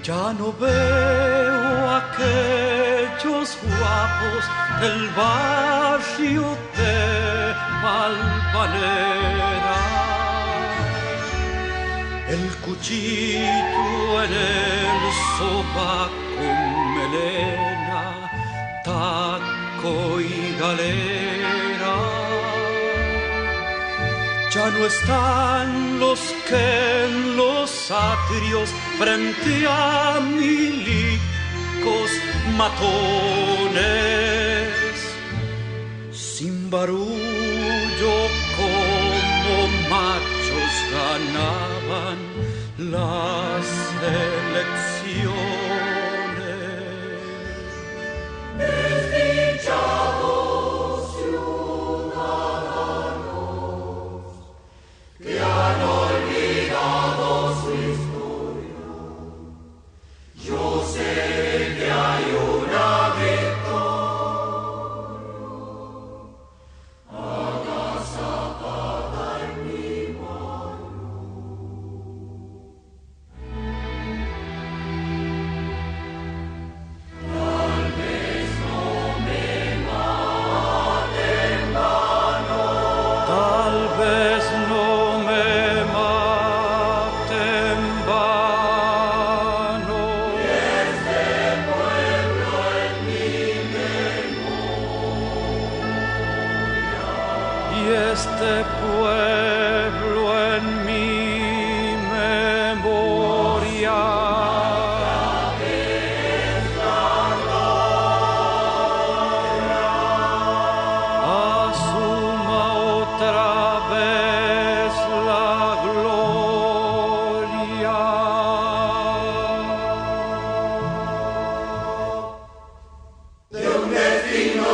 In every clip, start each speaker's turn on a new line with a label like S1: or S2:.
S1: Ya no veo aquellos guapos del barrio de Valvanera. El cuchillo en el sobaco, melena, taco y galera. Ya no están los que en los atrios frente a milicos matones, sin barullo como machos ganaban las elecciones. Desdichados ciudadanos que han olvidado su historia, yo sé que hay una victoria agazapada en mi mano. Tal vez no me maten vano, tal vez no me maten vano. Y este pueblo en mi memoria. Y este pueblo en mi memoria. Asuma otra vez la gloria. De un destino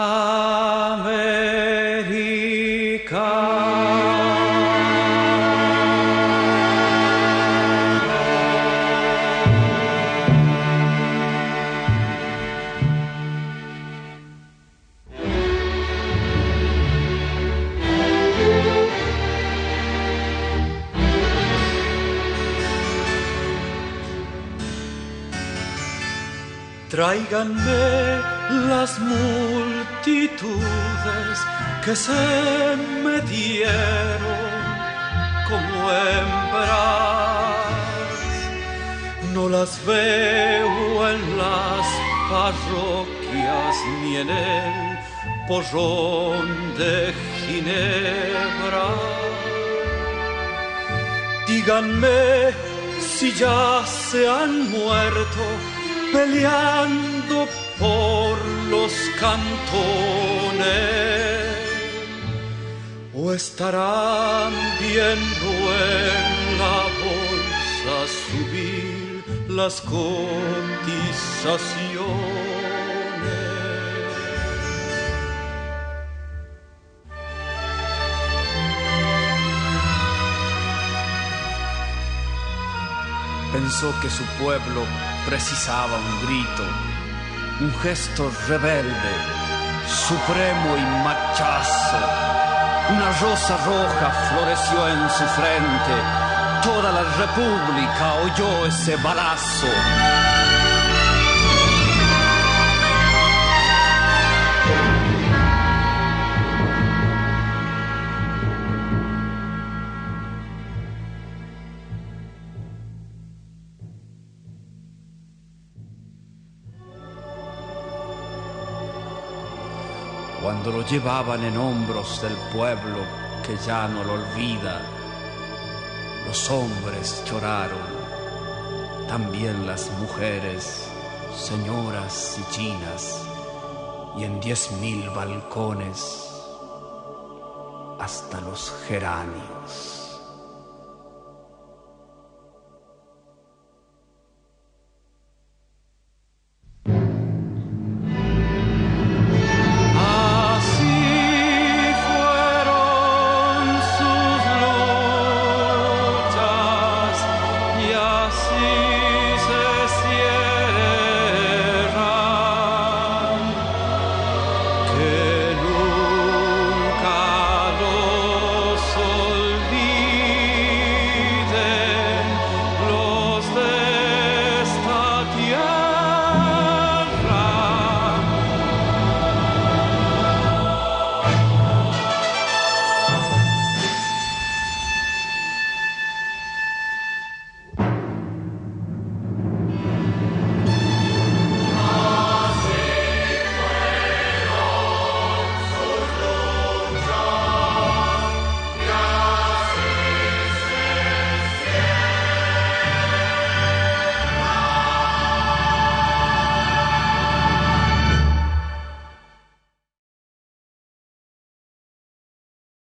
S1: Tráiganme las multitudes que se me dieron como hembras. No las veo en las parroquias ni en el porrón de Ginebra. Díganme si ya se han muerto peleando por los cantones, o estarán viendo en la bolsa subir las cotizaciones.
S2: Pensó que su pueblo precisaba un grito, un gesto rebelde, supremo y machazo. Una rosa roja floreció en su frente. Toda la república oyó ese balazo. Cuando lo llevaban en hombros del pueblo que ya no lo olvida, los hombres lloraron, también las mujeres, señoras y chinas, y en 10,000 balcones hasta los geranios.